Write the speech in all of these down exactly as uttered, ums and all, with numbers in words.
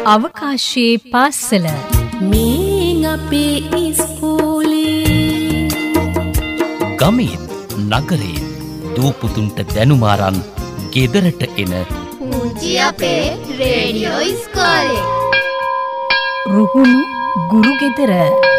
අවකාශයේ පාසල මේ අපේ ඉස්කෝලේ ගමේ නගරේ දූපුතුන්ට දැනුම අරන් ගෙදරට එන පුංචි අපේ රේඩියෝ ඉස්කෝලේ රුහුණු ගුරු ගෙදර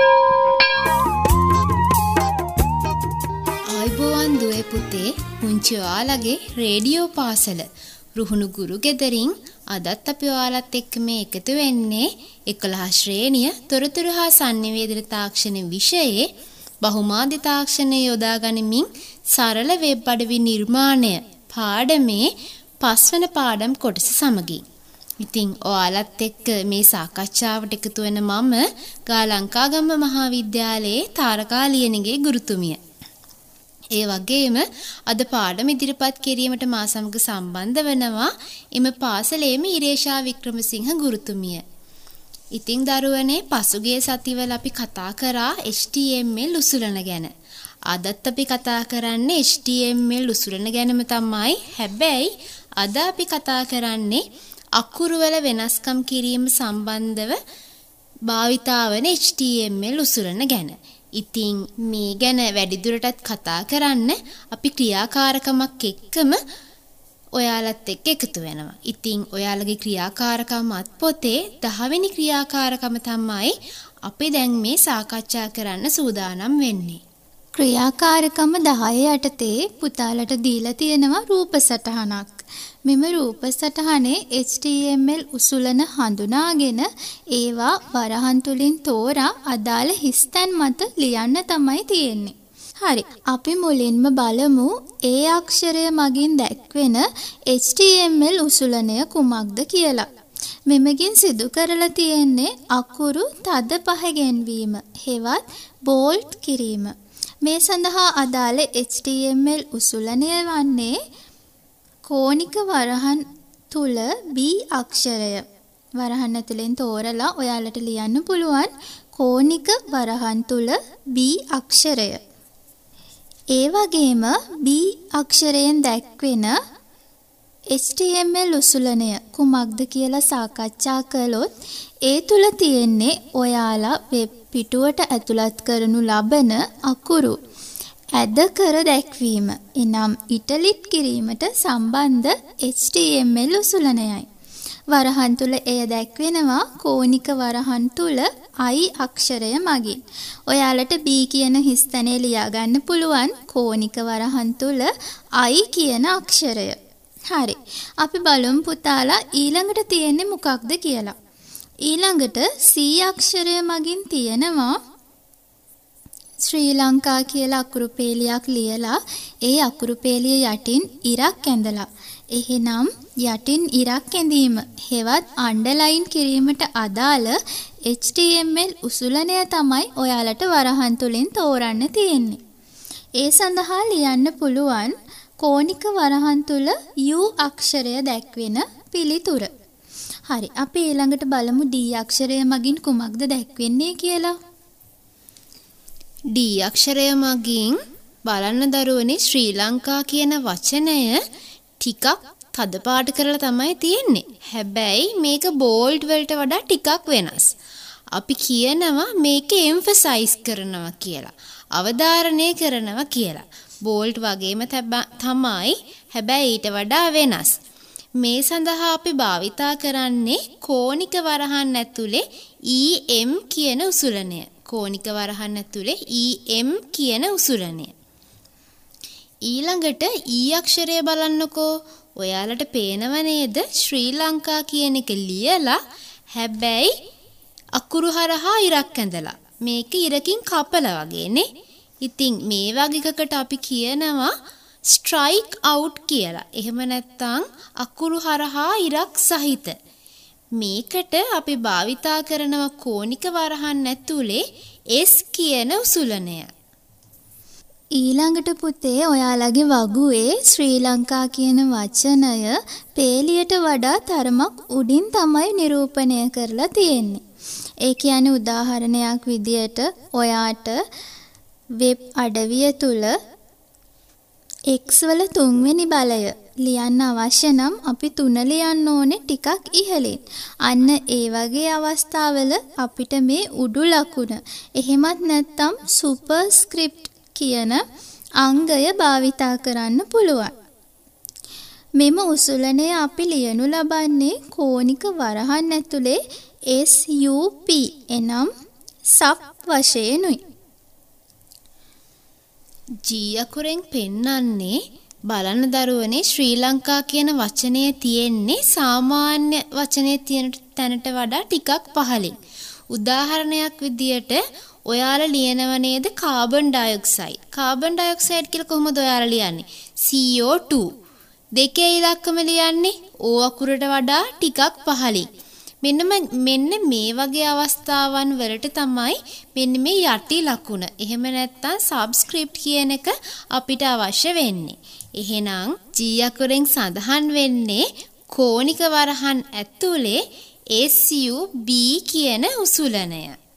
ආයිබෝවන් දුවේ පුතේ පුංචි ඔයාලගේ රේඩියෝ පාසල රුහුණු ගුරු ගෙදරින් අදත් අපි ඔයාලත් එක්ක මේ එකතු වෙන්නේ එකොළහ ශ්‍රේණිය තොරතුරු හා sannivedana තාක්ෂණ විෂයේ බහුමාධ්‍ය තාක්ෂණය යොදා ගනිමින් සරල වෙබ් අඩවි නිර්මාණය පාඩමේ පස්වන පාඩම් කොටස සමගින්. ඉතින් ඔයාලත් එක්ක මේ සාකච්ඡාවට එකතු වෙන මම ගාලංකාගම මහාවිද්‍යාලයේ තාරකා ලියනගේ ගුරුතුමිය. ඒ වගේම අද පාඩම ඉදිරිපත් කිරීමට මා සමග සම්බන්ධ වෙනවා එම පාසලේම ඉරේෂා වික්‍රමසිංහ ගුරුතුමිය. ඉතින් දරුවනේ පසුගිය සතිවල අපි කතා කරා H T M L උසුලන ගැන. අදත් අපි කතා කරන්නේ H T M L උසුලන ගැනම තමයි. හැබැයි අද අපි කතා කරන්නේ අකුරු වල වෙනස්කම් කිරීම සම්බන්ධව භාවිතා වන H T M L උසුලන ගැන. ඉතින් මේ ගැන වැඩිදුරටත් කතා කරන්න අපි ක්‍රියාකාරකමක් එක්කම ඔයාලත් එක්ක එකතු වෙනවා. ඉතින් ඔයාලගේ ක්‍රියාකාරකම අත්පොතේ දහ වෙනි ක්‍රියාකාරකම තමයි අපි දැන් මේ සාකච්ඡා කරන්න සූදානම් වෙන්නේ. ක්‍රියාකාරකම දහය යටතේ පුතාලට දීලා තියෙනවා රූප සටහනක්. මෙම රූප සටහනේ H T M L උසුලන හඳුනාගෙන ඒවා වරහන් තුලින් තෝරා අදාළ හිස්තැන් මත ලියන්න තමයි තියෙන්නේ. හරි. අපි මුලින්ම බලමු ඒ අක්ෂරය මගින් දැක්වෙන H T M L උසුලනය කුමක්ද කියලා. මෙමගින් සිදු කරලා තියෙන්නේ අකුරු තද පහ ගැන්වීම, හෙවත් බෝල්ට් කිරීම. මේ සඳහා අදාළ H T M L උසුලනය වන්නේ කෝණික වරහන් තුල B අක්ෂරය. වරහන් ඇතුලෙන් තෝරලා ඔයාලට ලියන්න පුළුවන් කෝණික වරහන් තුල B අක්ෂරය. ඒ වගේම B අක්ෂරයෙන් දැක්වෙන H T M L උසුලනය කුමක්ද කියලා සාකච්ඡා කළොත් ඒ තුල තියෙන්නේ ඔයාලා වෙබ් පිටුවට ඇතුළත් කරනු ලබන අකුරු ඇද කර දැක්වීම. එනම් ඉටලිට් කිරීමට සම්බන්ධ H T M L උසුලනයයි. වරහන් තුල එය දැක්වෙනවා කෝණික වරහන් තුල I අක්ෂරය මගින්. ඔයාලට B කියන හිස්තැනේ ලියා ගන්න පුළුවන් කෝණික වරහන් තුල I කියන අක්ෂරය. හරි. අපි බලමු පුතාලා ඊළඟට තියෙන්නේ මොකක්ද කියලා. ඊළඟට C අක්ෂරය මගින් තියෙනවා ශ්‍රී ලංකා කියලා අකුරු පේලියක් ලියලා ඒ අකුරු පේලිය යටින් ඉරක් ඇඳලා. එහෙනම් යටින් ඉරක් ඇඳීම හෙවත් අන්ඩර්ලයින් කිරීමට අදාළ H T M L උසුලනය තමයි ඔයාලට වරහන් තුලින් තෝරන්න තියෙන්නේ. ඒ සඳහා ලියන්න පුළුවන් කෝණික වරහන් තුල U අක්ෂරය දැක්වෙන පිළිතුර. හරි. අපි ඊළඟට බලමු D අක්ෂරය මගින් කුමක්ද දැක්වෙන්නේ කියලා. D අක්ෂරය මගින් බලන්න දරුවනේ ශ්‍රී ලංකා කියන වචනය ටිකක් තද පාට කරලා තමයි තියෙන්නේ. හැබැයි මේක බෝල්ඩ් වලට වඩා ටිකක් වෙනස්. අපි කියනවා මේක එම්ෆසයිස් කරනවා කියලා. අවධාරණය කරනවා කියලා. බෝල්ඩ් වගේම තමයි. හැබැයි ඊට වඩා වෙනස්. මේ සඳහා අපි භාවිතා කරන්නේ කෝණික වරහන් ඇතුලේ E M කියන උසුලනය. කෝණික වරහන් ඇතුලේ E M කියන උසුලනය. ඊළඟට E අක්ෂරය බලන්නකෝ. ඔයාලට පේනව නේද ශ්‍රී ලංකා කියන එක ලියලා හැබැයි අකුරු හරහා ඉරක් ඇඳලා. මේක ඉරකින් කපලා වගේනේ. ඉතින් මේ වගේ එකකට අපි කියනවා ස්ට්‍රයික් අවුට් කියලා. එහෙම නැත්නම් අකුරු හරහා ඉරක් සහිත. මේකට අපි භාවිතා කරනවා කෝණික වරහන් ඇතුලේ S කියන උසුලනය. ඊළඟට පුතේ ඔයාලගේ වගුවේ ශ්‍රී ලංකා කියන වචනය පේලියට වඩා තරමක් උඩින් තමයි නිරූපණය කරලා තියෙන්නේ. ඒ කියන්නේ උදාහරණයක් විදියට ඔයාට වෙබ් අඩවිය තුල X වල තුන්වෙනි බලය ලියන්න අවශ්‍ය නම් අපි තුන ලියන්න ඕනේ ටිකක් ඉහළින්. අන්න ඒ වගේ අවස්ථාවල අපිට මේ උඩු ලකුණ එහෙමත් නැත්නම් සුපර්ස්ක්‍රිප්ට් කියන අංගය භාවිතා කරන්න පුළුවන්. මෙම උසුලනය අපි ලියනු ලබන්නේ කෝණික වරහන් ඇතුලේ S U P එනම් සප් වශයෙන්ුයි. G අකුරෙන් පෙන්වන්නේ බලන්න දරුවනේ ශ්‍රී ලංකා කියන වචනය තියෙන්නේ සාමාන්‍ය වචනේ තියෙන තැනට වඩා ටිකක් පහළින්. උදාහරණයක් විදියට ඔයාලා ලියනව නේද කාබන් ඩයොක්සයිඩ්. කාබන් ඩයොක්සයිඩ් කියලා කොහොමද ඔයාලා ලියන්නේ? C O two. දෙකේ ඉලක්කම ලියන්නේ O අකුරට වඩා ටිකක් පහළින්. මෙන්න මෙන්න මේ වගේ අවස්ථාවන් වලට තමයි මෙන්න මේ යටි ලකුණ. එහෙම නැත්නම් සබ්ස්ක්‍රිප්ට් කියන එක අපිට අවශ්‍ය වෙන්නේ. එහෙනම් G අකුරෙන් සඳහන් වෙන්නේ කෝණික වරහන් ඇතුලේ S U B කියන උසුලනය.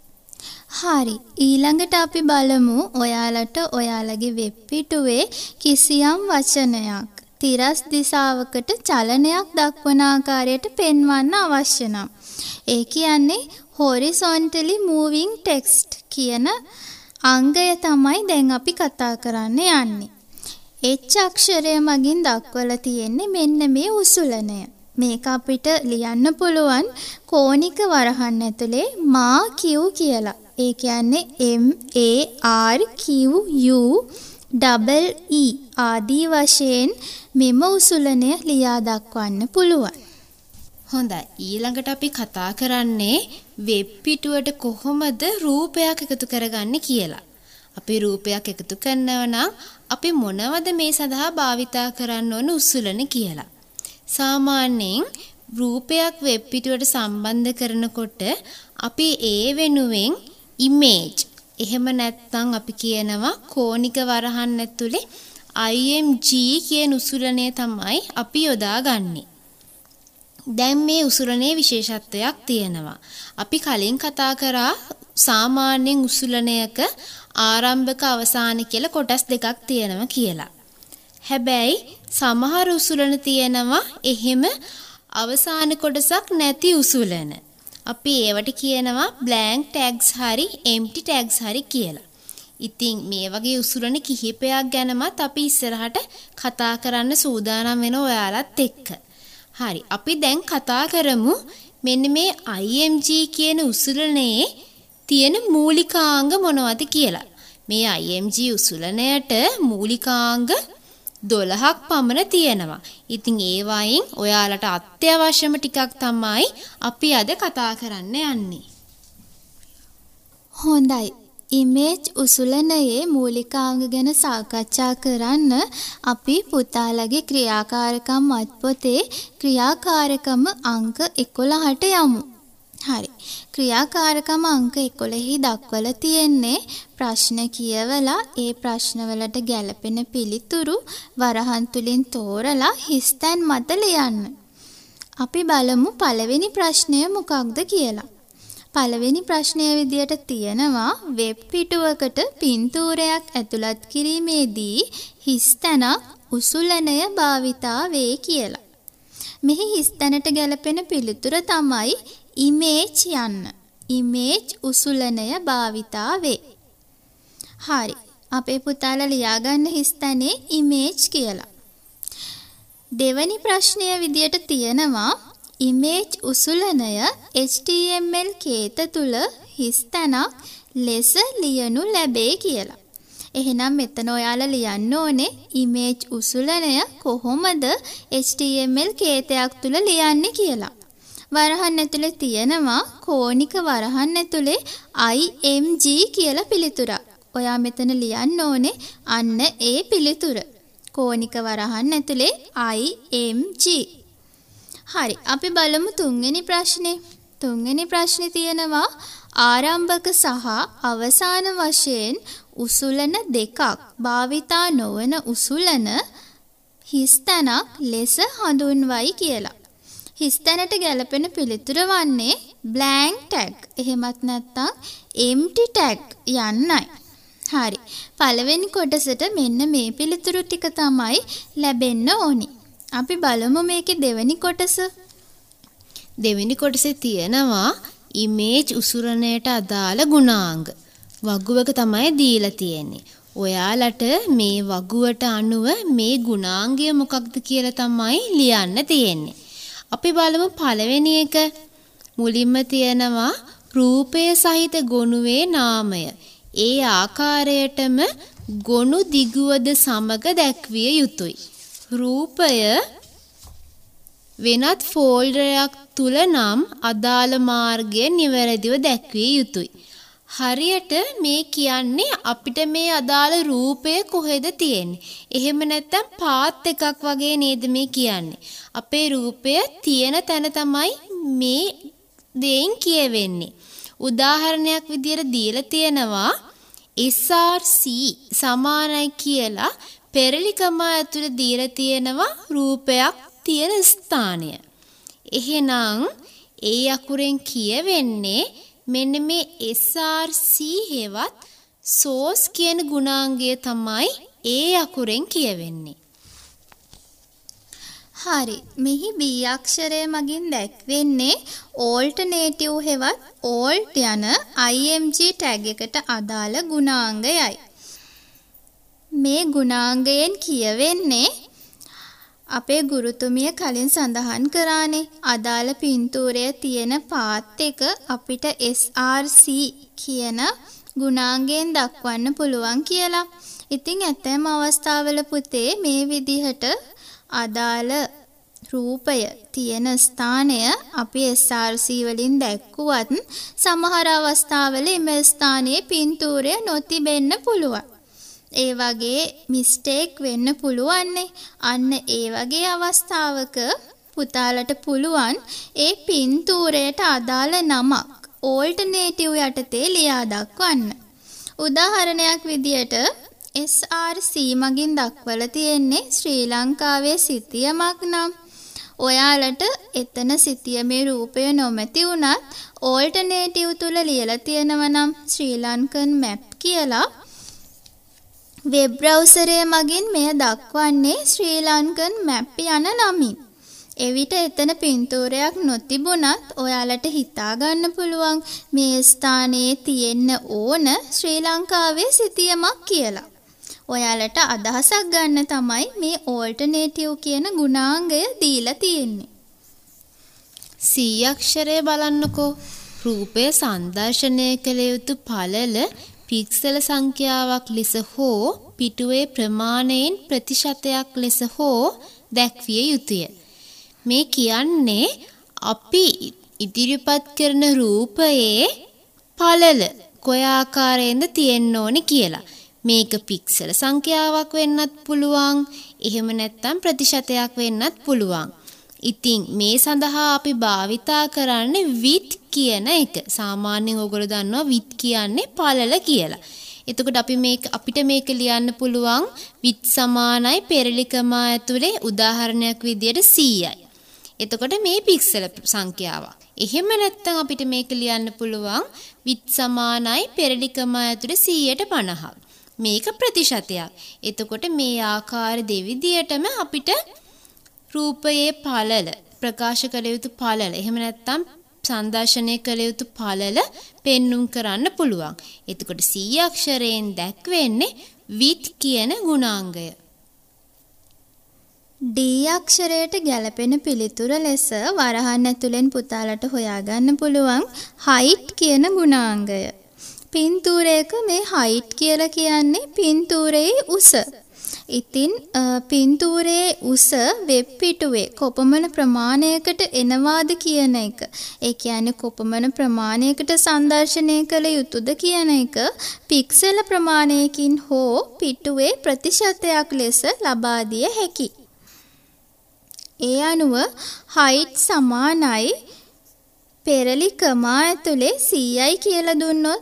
හරි. ඊළඟට අපි බලමු ඔයාලට ඔයාලගේ වෙබ් පිටුවේ කිසියම් වචනයක් තිරස් දිශාවකට චලනයක් දක්වන ආකාරයට පෙන්වන්න අවශ්‍ය නම් ඒ කියන්නේ horizontally moving text කියන අංගය තමයි දැන් අපි කතා කරන්න යන්නේ. H අක්ෂරය මගින් දක්වලා තියෙන්නේ මෙන්න මේ උසුලනය. මේක අපිට ලියන්න පුළුවන් කෝණික වරහන් ඇතුලේ මා Q කියලා. ඒ කියන්නේ M A R Q U double E ආදී වශයෙන් මෙම උසුලනය ලියා දක්වන්න පුළුවන්. හොඳයි. ඊළඟට අපි කතා කරන්නේ වෙබ් පිටුවට කොහොමද රූපයක් එකතු කරගන්නේ කියලා. අපි රූපයක් එකතු කරනවා නම් අපි මොනවද මේ සඳහා භාවිතා කරන්න ඕන උසුලන කියලා. සාමාන්‍යයෙන් රූපයක් වෙබ් පිටුවට සම්බන්ධ කරනකොට අපි ඒ වෙනුවෙන් image එහෙම නැත්නම් අපි කියනවා කෝණික වරහන් ඇතුලේ I M G කියන උසුලනය තමයි අපි යොදාගන්නේ. දැන් මේ උසුලනයේ විශේෂත්වයක් තියෙනවා. අපි කලින් කතා කරා සාමාන්‍යයෙන් උසුලනයක ආරම්භක අවසාන කියලා කොටස් දෙකක් තියෙනවා කියලා. හැබැයි සමහර උසුලන තියෙනවා එහෙම අවසාන කොටසක් නැති උසුලන. අපි ඒවට කියනවා blank tags හරි empty tags හරි කියලා. ඉතින් මේ වගේ උසුලන කිහිපයක් ගැනමත් අපි ඉස්සරහට කතා කරන්න සූදානම් වෙන ඔයාලත් එක්ක. හරි. අපි දැන් කතා කරමු මෙන්න මේ I M G කියන උසුලනයේ තියෙන මූලිකාංග මොනවද කියලා. මේ I M G උසුලනයට මූලිකාංග දොළහක් පමණ තියෙනවා. ඉතින් ඒ වයින් ඔයාලට අත්‍යවශ්‍යම ටිකක් තමයි අපි අද කතා කරන්න යන්නේ. හොඳයි. image උසුලනයේ මූලිකාංග ගැන සාකච්ඡා කරන්න අපි පුතාලගේ ක්‍රියාකාරකම් අත්පොතේ ක්‍රියාකාරකම අංක එකොළහට යමු. හරි. ක්‍රියාකාරකම අංක එකොළහේ දක්වලා තියෙන්නේ ප්‍රශ්න කියවලා ඒ ප්‍රශ්නවලට ගැළපෙන පිළිතුරු වරහන් තුලින් තෝරලා හිස්තැන් මත ලියන්න. අපි බලමු පළවෙනි ප්‍රශ්නය මොකක්ද කියලා. පළවෙනි ප්‍රශ්නය විදියට තියෙනවා වෙබ් පිටුවකට පින්තූරයක් ඇතුළත් කිරීමේදී හිස්තැනක් උසුලනය භාවිතා වේ කියලා. මෙහි හිස්තැනට ගැළපෙන පිළිතුර තමයි image යන්න. image උසුලනය භාවිතා වේ. හරි. අපේ පුතාලා ලියාගන්න හිස්තැනේ image කියලා. දෙවැනි ප්‍රශ්නය විදියට තියෙනවා image උසුලනය H T M L කේත තුල හිස්තැනක් ලෙස ලියනු ලැබේ කියලා. එහෙනම් මෙතන ඔයාලා ලියන්න ඕනේ image උසුලනය කොහොමද H T M L කේතයක් තුල ලියන්නේ කියලා. වරහන් ඇතුලේ තියෙනවා කෝණික වරහන් ඇතුලේ I M G කියලා පිළිතුරක්. ඔයා මෙතන ලියන්න ඕනේ අන්න ඒ පිළිතුර. කෝණික වරහන් ඇතුලේ I M G. හරි. අපි බලමු තුන්වෙනි ප්‍රශ්නේ. තුන්වෙනි ප්‍රශ්නේ තියෙනවා ආරම්භක සහ අවසාන වශයෙන් උසුලන දෙකක් භාවිතා නොවන උසුලන හිස්තැනක් ලෙස හඳුන්වයි කියලා. හිස්තැනට ගැලපෙන පිළිතුර වන්නේ blank tag එහෙමත් නැත්නම් empty tag යන්නයි. හරි. පළවෙනි කොටසට මෙන්න මේ පිළිතුරු ටික තමයි ලැබෙන්න ඕනි. අපි බලමු මේකේ දෙවෙනි කොටස. දෙවෙනි කොටසේ තියෙනවා ඉමේජ් උසුරණයට අදාළ ගුණාංග. වගුවක තමයි දීලා තියෙන්නේ. ඔයාලට මේ වගුවට අනුව මේ ගුණාංගය මොකක්ද කියලා තමයි ලියන්න තියෙන්නේ. අපි බලමු පළවෙනි එක. මුලින්ම තියෙනවා රූපය සහිත ගොනුවේ නාමය. ඒ ආකාරයටම ගොනු දිගුවද සමග දැක්විය යුතුය. රූපය වෙනත් ෆෝල්ඩරයක් තුල නම් අදාළ මාර්ගය නිවැරදිව දැක්විය යුතුය. හරියට මේ කියන්නේ අපිට මේ අදාළ රූපය කොහෙද තියෙන්නේ. එහෙම නැත්නම් පාත් එකක් වගේ නේද මේ කියන්නේ. අපේ රූපය තියෙන තැන තමයි මේ දෙයින් කියවෙන්නේ. උදාහරණයක් විදියට දීලා තියෙනවා S R C සමානයි කියලා පෙරලිකම ඇතුළේ දීලා තියෙනවා රූපයක් තියෙන ස්ථානය. එහෙනම් ඒ අකුරෙන් කියවෙන්නේ මෙන්න මේ S R C හේවත් source කියන ගුණාංගය තමයි ඒ අකුරෙන් කියවෙන්නේ. හරි. මෙහි B අක්ෂරය මගින් දැක්වෙන්නේ alternative හෙවත් alt යන img tag එකට අදාළ ගුණාංගයයි. මේ ගුණාංගයෙන් කියවෙන්නේ අපේ ගුරුතුමිය කලින් සඳහන් කරානේ අදාළ පින්තූරයේ තියෙන පාත් එක අපිට S R C කියන ගුණාංගයෙන් දක්වන්න පුළුවන් කියලා. ඉතින් ඇතැම් අවස්ථාවල පුතේ මේ විදිහට අදාළ රූපය තියෙන ස්ථානය අපි S R C වලින් දැක්කුවත් සමහර අවස්ථාවල එම ස්ථානයේ පින්තූරය නොතිබෙන්න පුළුවන්. ඒ වගේ මිස්ටේක් වෙන්න පුළුවන්නේ. අන්න ඒ වගේ අවස්ථාවක පුතාලට පුළුවන් ඒ පින්තූරයට අදාළ නමක් ඕල්ටර්නේටිව් යටතේ ලියා දක්වන්න. උදාහරණයක් විදියට S R C මගින් දක්වලා තියෙන්නේ ශ්‍රී ලංකාවේ සිතියමක් නම් ඔයාලට එතන සිතියමේ රූපය නොමැති වුණත් ඕල්ටර්නේටිව් තුල ලියලා තියෙනවා නම් ශ්‍රී ලංකන් මැප් කියලා වෙබ් බ්‍රවුසරය මගින් මෙය දක්වන්නේ ශ්‍රී ලංකන් මැප් යන නමින්. එවිට එතන පින්තූරයක් නොතිබුණත් ඔයාලට හිතා ගන්න පුළුවන් මේ ස්ථානයේ තියෙන්න ඕන ශ්‍රී ලංකාවේ සිතියමක් කියලා. ඔයාලට අදහසක් ගන්න තමයි මේ ඕල්ටර්නේටිව් කියන ගුණාංගය දීලා තියෙන්නේ. C අක්ෂරය බලන්නකෝ. රූපය සංදර්ශනය කළ යුතු පළල පික්සල සංඛ්‍යාවක් ලෙස හෝ පිටුවේ ප්‍රමාණයෙන් ප්‍රතිශතයක් ලෙස හෝ දැක්විය යුතුය. මේ කියන්නේ අපි ඉදිරිපත් කරන රූපයේ පළල කොයි ආකාරයෙන්ද තියෙන්න ඕනි කියලා. මේක පික්සල සංඛ්‍යාවක් වෙන්නත් පුළුවන්. එහෙම නැත්නම් ප්‍රතිශතයක් වෙන්නත් පුළුවන්. ඉතින් මේ සඳහා අපි භාවිතා කරන්නේ width කියන එක. සාමාන්‍යයෙන් ඔයගොල්ලෝ දන්නවා width කියන්නේ පළල කියලා. එතකොට අපි මේක අපිට මේක ලියන්න පුළුවන් width සමානයි පෙරලිකම ඇතුලේ උදාහරණයක් විදියට සීයයි. එතකොට මේ පික්සල සංඛ්‍යාවක්. එහෙම නැත්නම් අපිට මේක ලියන්න පුළුවන් width සමානයි පෙරලිකම ඇතුලේ සීයට පනහක්. මේක ප්‍රතිශතයක්. එතකොට මේ ආකාර දෙවිදියටම අපිට රූපයේ පළල ප්‍රකාශ කළ යුතු පළල එහෙම නැත්නම් සංදර්ශනය කළ යුතු පළල පෙන්눔 කරන්න පුළුවන්. එතකොට C අක්ෂරයෙන් දැක්වෙන්නේ width කියන ගුණාංගය. D අක්ෂරයට ගැලපෙන පිළිතුර ලෙස වරහන් ඇතුලෙන් පුතාලට හොයාගන්න පුළුවන් height කියන ගුණාංගය. පින්තූරයක මේ height කියලා කියන්නේ පින්තූරයේ උස. ඉතින් පින්තූරයේ උස වෙබ් පිටුවේ කොපමණ ප්‍රමාණයකට එනවාද කියන එක. ඒ කියන්නේ කොපමණ ප්‍රමාණයකට සංදර්ශනය කළ යුතුද කියන එක පික්සල ප්‍රමාණයකින් හෝ පිටුවේ ප්‍රතිශතයක් ලෙස ලබා දිය හැකියි. ඒ අනුව height සමානයි පෙරලිකම ඇතුලේ සීයයි කියලා දුන්නොත්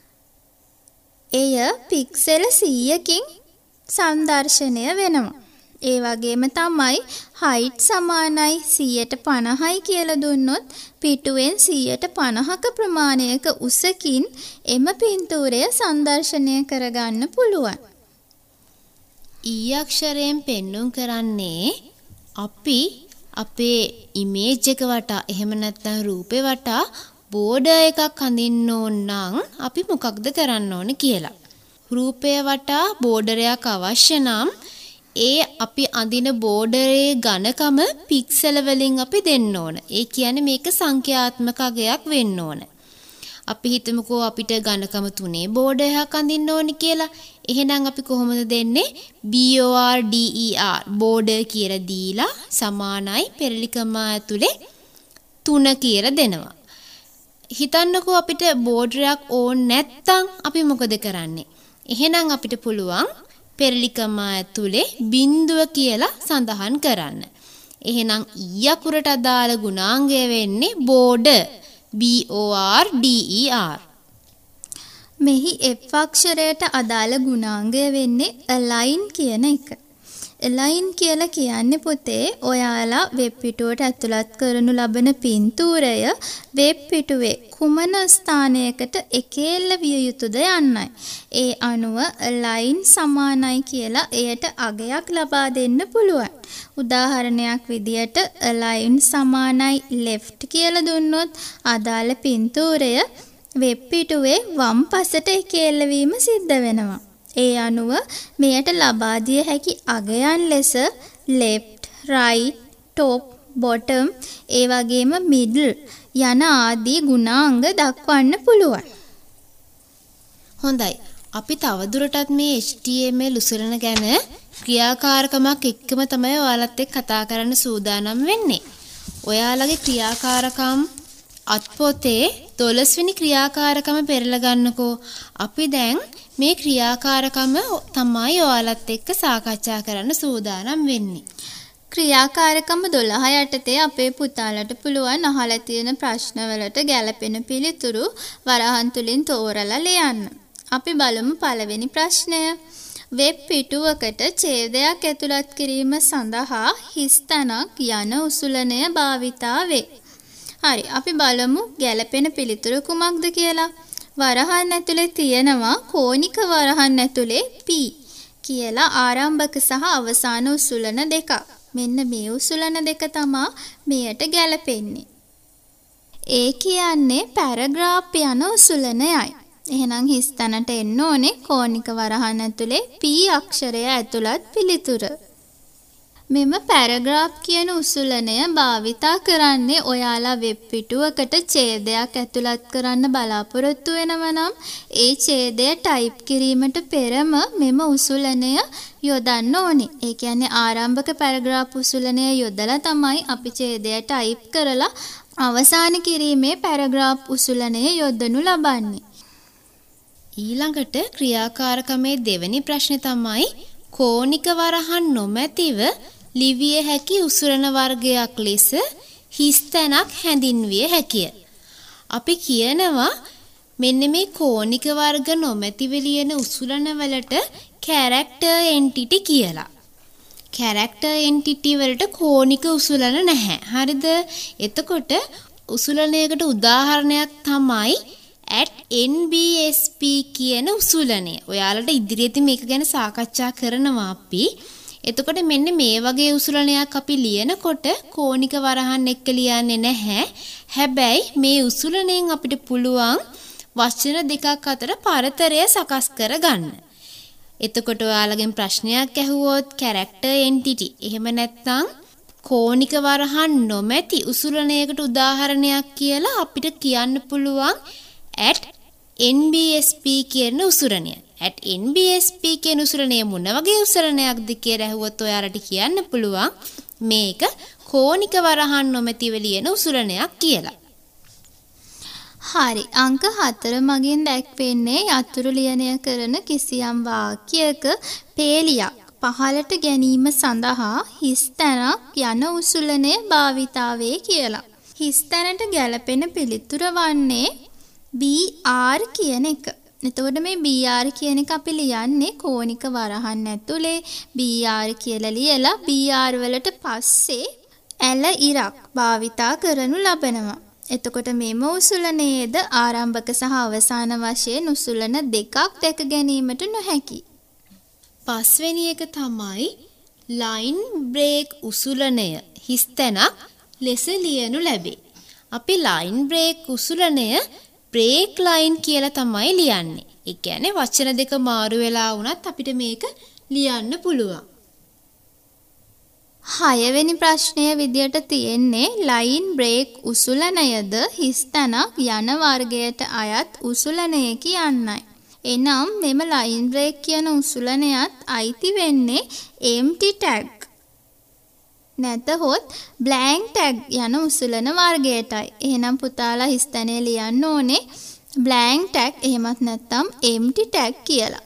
එය පික්සල සීයකින් සංදර්ශනය වෙනවා. ඒ වගේම තමයි height සමානයි සීයට පනහයි කියලා දුන්නොත් පිටුවෙන් සීයට පනහක ප්‍රමාණයක උසකින් එම පින්තූරය සංදර්ශනය කරගන්න පුළුවන්. ඊ අක්ෂරයෙන් පෙන්눔 කරන්නේ අපි අපේ ඉමේජ් එක වටා එහෙම නැත්නම් රූපේ වටා බෝඩර් එකක් අඳින්න ඕන නම් අපි මොකක්ද කරන්න ඕනේ කියලා. රූපය වටා බෝඩරයක් අවශ්‍ය නම් ඒ අපි අඳින බෝඩරේ ඝනකම පික්සල වලින් අපි දෙන්න ඕන. ඒ කියන්නේ මේක සංඛ්‍යාත්මක අගයක් වෙන්න ඕන. අපි හිතමුකෝ අපිට ඝනකම තුනේ බෝඩර් එකක් අඳින්න ඕනි කියලා. එහෙනම් අපි කොහොමද දෙන්නේ? B O R D E R border කියලා දීලා සමානයි පෙරලිකම ඇතුලේ තුන කියලා දෙනවා. හිතන්නකෝ අපිට බෝඩරයක් ඕන නැත්තම් අපි මොකද කරන්නේ? එහෙනම් අපිට පුළුවන් පෙරලිකම ඇතුලේ බිඳුව කියලා සඳහන් කරන්න. එහෙනම් ඊ අකුරට අදාළ ගුණාංගය වෙන්නේ border B O R D E R. මෙහි F අක්ෂරයට අදාළ ගුණාංගය වෙන්නේ align කියන එක. align කියලා කියන්නේ පුතේ ඔයාලා වෙබ් පිටුවට ඇතුළත් කරනු ලබන පින්තූරය වෙබ් පිටුවේ කුමන ස්ථානයකට එකෙල්ල විය යුතුද යන්නයි. ඒ අනුව align සමානයි කියලා එයට අගයක් ලබා දෙන්න පුළුවන්. උදාහරණයක් විදියට align සමානයි left කියලා දුන්නොත් අදාළ පින්තූරය වෙබ් පිටුවේ වම් පසට එකෙල්ල වීම සිද්ධ වෙනවා. ඒ අනුව මෙයට ලබා දිය හැකි අගයන් ලෙස left, right, top, bottom ඒ වගේම middle යන ආදී ගුණාංග දක්වන්න පුළුවන්. හොඳයි. අපි තවදුරටත් මේ H T M L උසරන ගැන ක්‍රියාකාරකමක් එක්කම තමයි ඔයාලත් එක්ක කතා කරන්න සූදානම් වෙන්නේ. ඔයාලගේ ක්‍රියාකාරකම් අත්පොතේ දොළොස් වෙනි ක්‍රියාකාරකම පෙරලා ගන්නකෝ. අපි දැන් මේ ක්‍රියාකාරකම තමයි ඔයාලත් එක්ක සාකච්ඡා කරන්න සූදානම් වෙන්නේ. ක්‍රියාකාරකම දොළහ යටතේ අපේ පුතාලට පුළුවන් අහලා තියෙන ප්‍රශ්නවලට ගැළපෙන පිළිතුරු වරහන් තුලින් තෝරලා ලියන්න. අපි බලමු පළවෙනි ප්‍රශ්නය. වෙබ් පිටුවකට ඡේදයක් ඇතුළත් කිරීම සඳහා හිස් තැනක් යන උසුලනය භාවිතා වේ. හරි, අපි බලමු ගැළපෙන පිළිතුර කුමක්ද කියලා. වරහන් ඇතුලේ තියෙනවා කෝණික වරහන් ඇතුලේ P කියලා ආරම්භක සහ අවසාන උසුලන දෙකක්. මෙන්න මේ උසුලන දෙක තමයි මෙයට ගැළපෙන්නේ. ඒ කියන්නේ පැරග්‍රාෆ් යන උසුලනයයි. එහෙනම් හිස් තැනට එන්න ඕනේ කෝණික වරහන් ඇතුලේ P අක්ෂරය ඇතුළත් පිළිතුර. මෙම පැරග්‍රාෆ් කියන උසුලනය භාවිතා කරන්නේ ඔයාලා වෙබ් පිටුවකට ඡේදයක් ඇතුළත් කරන්න බලාපොරොත්තු වෙනවා නම් ඒ ඡේදය ටයිප් කිරීමට පෙරම මෙම උසුලනය යොදන්න ඕනේ. ඒ කියන්නේ ආරම්භක පැරග්‍රාෆ් උසුලනය යොදලා තමයි අපි ඡේදය ටයිප් කරලා අවසාන කිරීමේ පැරග්‍රාෆ් උසුලනය යොදනු ලබන්නේ. ඊළඟට ක්‍රියාකාරකමේ දෙවෙනි ප්‍රශ්නේ තමයි කෝණික වරහන් නොමැතිව ලිවිය හැකි උසුලන වර්ගයක් ලෙස හිස් තැනක් හැඳින්විය හැකිය. අපි කියනවා මෙන්න මේ කෝණික වර්ග නොමැතිව ලියන උසුලන වලට character entity කියලා. character entity වලට කෝණික උසුලන නැහැ. හරිද? එතකොට උසුලනයකට උදාහරණයක් තමයි at N B S P කියන උසුලනය. ඔයාලට ඉදිරියේදී මේක ගැන සාකච්ඡා කරනවා අපි. එතකොට මෙන්න මේ වගේ උසුලනයක් අපි ලියනකොට කෝණික වරහන් එක්ක ලියන්නේ නැහැ. හැබැයි මේ උසුලනයෙන් අපිට පුළුවන් වචන දෙකක් අතර පරතරය සකස් කරගන්න. එතකොට ඔයාලගෙන් ප්‍රශ්නයක් ඇහුවොත් character entity එහෙම නැත්නම් කෝණික වරහන් නොමැති උසුලනයකට උදාහරණයක් කියලා අපිට කියන්න පුළුවන් at N B S P කියන උසුලනය. at N B S P කියන උසුලනය මොන වගේ උසුලනයක්ද කියලා ඇහුවොත් ඔයාලට කියන්න පුළුවන් මේක කෝණික වරහන් නොමැතිව ලියන උසුලනයක් කියලා. හරි, අංක හතර මගින් දැක්වෙන්නේ යතුරු ලියනය කරන කිසියම් වාක්‍යයක පේලියක් පහළට ගැනීම සඳහා හිස් තැනක් යන උසුලනය භාවිතා වේ කියලා. හිස් තැනට ගැළපෙන පිළිතුර වන්නේ B R කියන එක. එතකොට මේ B R කියන එක අපි ලියන්නේ කෝණික වරහන් ඇතුලේ B R කියලා ලියලා B R වලට පස්සේ ඇල ඉරක් භාවිතා කරනු ලබනවා. එතකොට මෙම උසුලනයේද ආරම්භක සහ අවසාන වශයෙන් උසුලන දෙකක් දැක ගැනීමට නොහැකි. පස්වෙනි එක තමයි ලයින් බ්‍රේක් උසුලනය හිස්තැනක් ලෙස ලියනු ලැබේ. අපි ලයින් බ්‍රේක් උසුලනය බ්‍රේක් ලයින් කියලා තමයි ලියන්නේ. ඒ කියන්නේ වචන දෙක මාරු වෙලා වුණත් අපිට මේක ලියන්න පුළුවන්. හයවෙනි ප්‍රශ්නය විදියට තියෙන්නේ ලයින් බ්‍රේක් උසුලනයද හිස්තැනක් යන වර්ගයට අයත් උසුලනය කියන්නයි. එනම් මෙම ලයින් බ්‍රේක් කියන උසුලනයත් අයිති වෙන්නේ empty tag නැතහොත් blank tag යන උසුලන වර්ගයටයි. එහෙනම් පුතාලා හිස්තැනේ ලියන්න ඕනේ blank tag එහෙමත් නැත්නම් empty tag කියලා.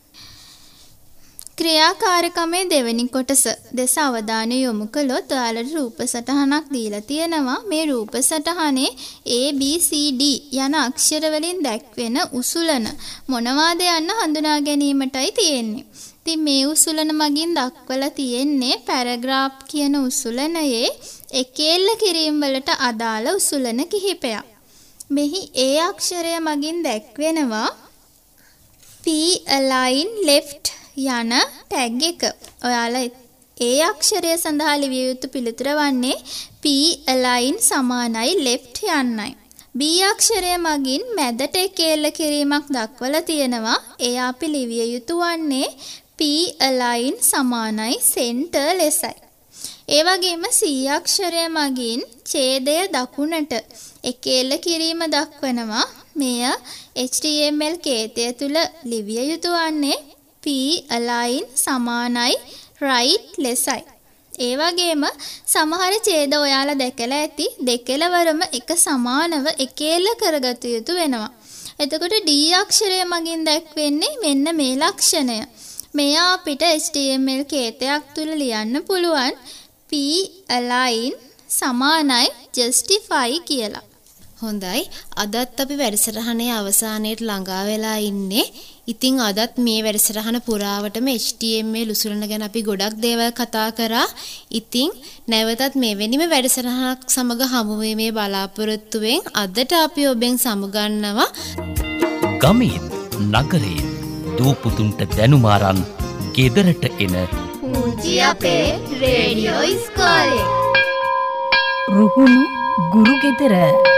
ක්‍රියාකාරකමේ දෙවෙනි කොටස දෙස අවධානය යොමු කළොත් ඔයාලට රූප සටහනක් දීලා තියෙනවා. මේ රූප සටහනේ A B C D යන අක්ෂර වලින් දැක්වෙන උසුලන මොනවාද යන්න හඳුනා ගැනීමටයි තියෙන්නේ. ඉතින් මේ උසුලන මගින් දක්වලා තියෙන්නේ පැරග්‍රාෆ් කියන උසුලනයේ එකෙල්ල කිරීම වලට අදාළ උසුලන කිහිපයක්. මෙහි A අක්ෂරය මගින් දැක්වෙනවා P align left යන ටැග් එක. ඔයාලා ඒ අක්ෂරය සඳහා ලිවිය යුතු පිළිතුර වන්නේ P align සමානයි left යන්නයි. B අක්ෂරය මගින් මැදට එකෙල්ල කිරීමක් දක්වලා තියෙනවා. ඒ අපි ලිවිය යුතු වන්නේ P align සමානයි center ලෙසයි. ඒ වගේම C අක්ෂරය මගින් ඡේදය දකුණට එකෙල්ල කිරීම දක්වනවා. මෙය H T M L කේතය තුල ලිවිය යුතු වන්නේ P align සමානයි right ලෙසයි. ඒ වගේම සමහර ඡේද ඔයාලා දැකලා ඇති දෙකලවරම එක සමානව එකෙල්ල කරගත යුතු වෙනවා. එතකොට D අක්ෂරය මගින් දැක්වෙන්නේ මෙන්න මේ ලක්ෂණය. මෙය අපිට H T M L කේතයක් තුල ලියන්න පුළුවන් P align සමානයි justify කියලා. හොඳයි. අදත් අපි වැඩසටහනේ අවසානයේට ළඟා වෙලා ඉන්නේ. ඉතින් අදත් මේ වැඩසටහන පුරාවටම H T M L උසුලන ගැන අපි ගොඩක් දේවල් කතා කරා. ඉතින් නැවතත් මෙවැනිම වැඩසටහනක් සමග හමු වීමේ බලාපොරොත්තුවෙන් අදට අපි ඔබෙන් සමුගන්නවා. ගමේ නගරේ දූපුතුන්ට දැනුම අරන් ගෙදරට එන පුංචි අපේ රේඩියෝ ඉස්කෝලේ රුහුණු ගුරු ගෙදර